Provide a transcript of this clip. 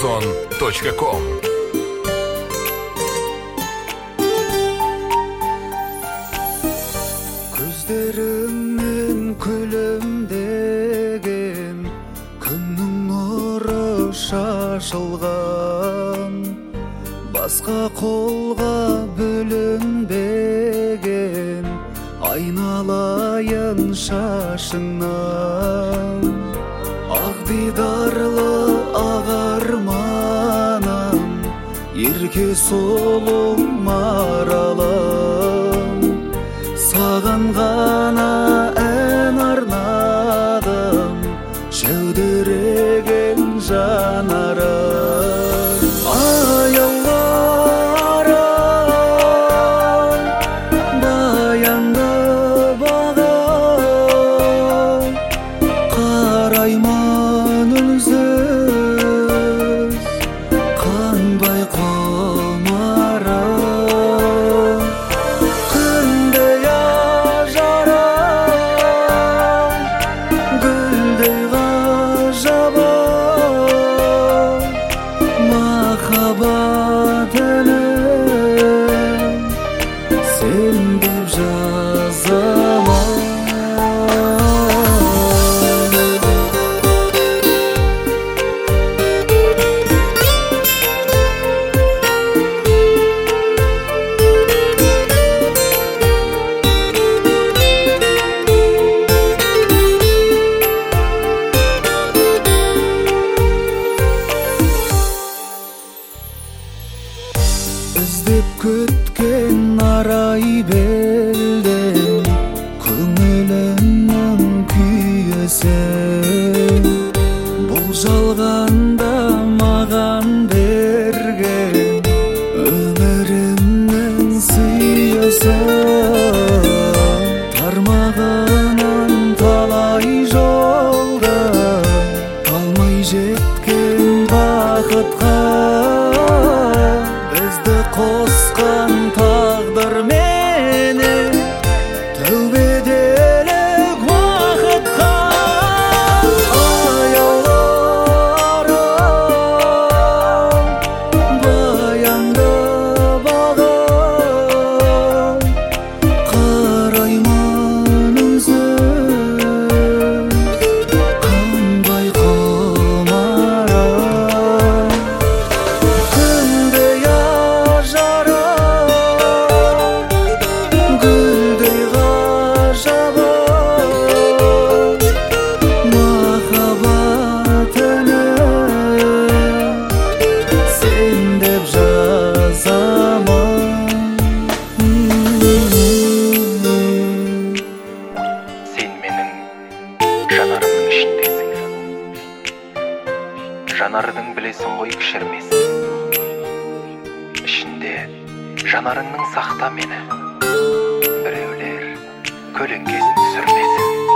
Amazon.com. Көздеріңнен күлімдеген күннің нұры шашылған, басқа қолға бөлінбеген айналайын шашыңнан. Ақ дидарлы ағарманым, ерке сұлу маралым, саған ғана ән арнадым, жәудіреген жанарым. Аяуларым, баянды бағым, қараймын үнсіз, қандай құмарым. Күндей ажарым, гүлдей ғажабым, махаббат әнім сен деп жазамын. Іздеп күткен арай белден көңілімнің күйесі, бұл жалғанда маған берген өмірімнің сыйысы. Тармағынан талай жолда талмай жеткен бақытқа, бізді қосқан тағдыр мені тәубеделік уақытқа. Аяуларым, баянды бағым, қараймын үнсіз, қандай құмарым. Күндей ажарым, гүлдей ғажабым, махаббат әнім сен деп жазамын. Сен менің жанарымның ішіндесің. Жанардың білесің ғой кішірмес. Ішінде жанарыңның сақта мені. Біреулер көлеңкесін түсірмесін.